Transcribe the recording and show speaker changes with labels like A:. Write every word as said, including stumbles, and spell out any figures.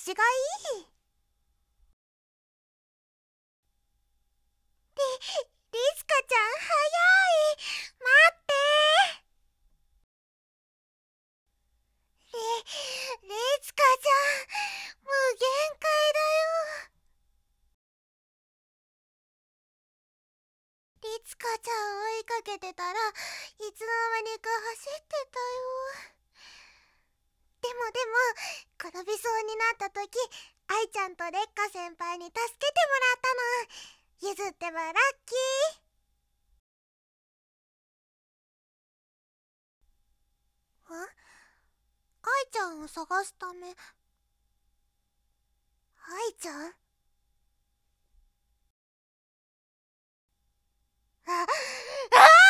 A: 子がいい。リ、リスカちゃん早い。待って。リ、リスカちゃん、もう限界だよ。リツカちゃん追いかけてたらいつの間にか走ってたよ。でもでも転びそうになった時、愛ちゃんとレッカ先輩に助けてもらったの。譲ってばラッキー。ん？愛ちゃんを探すため。愛ちゃん？ああ